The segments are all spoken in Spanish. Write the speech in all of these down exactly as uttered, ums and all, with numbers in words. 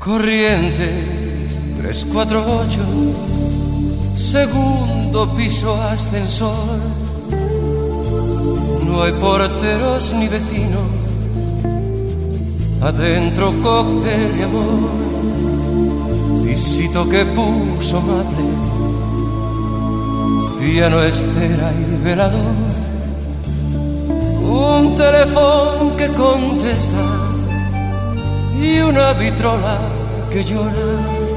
Corrientes tres cuatro ocho, segundo piso ascensor. No hay porteros ni vecinos, adentro cóctel y amor. Visito que puso mable, piano, estera y velador. Un teléfono que contesta y una vitrola que llora.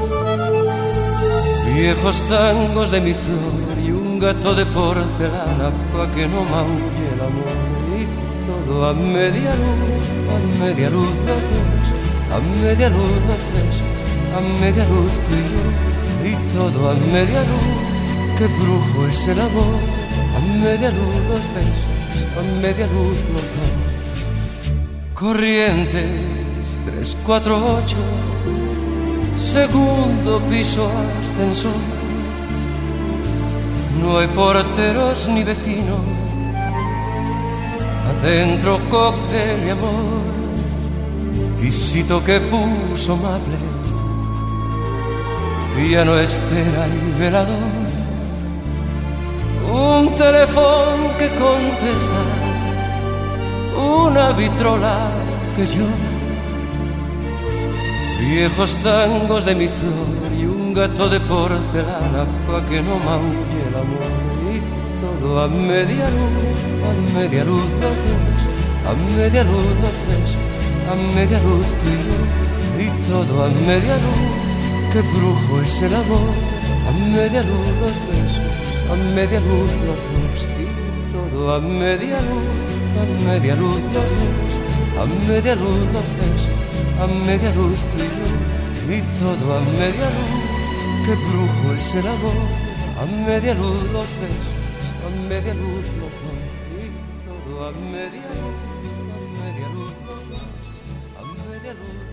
Viejos tangos de mi flor y un gato de porcelana pa' que no maulle el amor. Y todo a media luz, a media luz los dos, a media luz los besos, a media luz tú y yo. Y todo a media luz, qué brujo es el amor. A media luz los besos, a media luz los dos. Corrientes tres cuatro ocho, segundo piso ascensor. No hay porteros ni vecinos, adentro cóctel y amor. Visito que puso mable, piano, estera y velador. Un teléfono que contesta, una vitrola que llora. Viejos tangos de mi flor y un gato de porcelana pa' que no maulle el amor. Y todo a media luz, a media luz los dos, a media luz los besos, a media luz tú y yo. Y todo a media luz, qué brujo es el amor. A media luz los besos, a media luz los dos. Y todo a media luz, a media luz los dos, a media luz los besos, a media luz tú y yo. Y todo a media luz, qué brujo es el amor. A media luz los besos, a media luz los dos. Y todo a media luz, a media luz los dos, a media luz.